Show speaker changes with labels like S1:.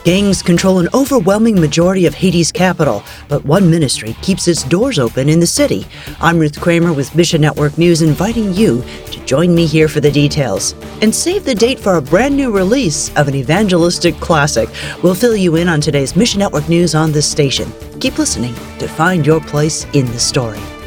S1: Gangs control an overwhelming majority of Haiti's capital, but one ministry keeps its doors open in the city. I'm Ruth Kramer with Mission Network News, inviting you to join me here for the details. And save the date for a brand new release of an evangelistic classic. We'll fill you in on today's Mission Network News on this station. Keep listening to find your place in the story.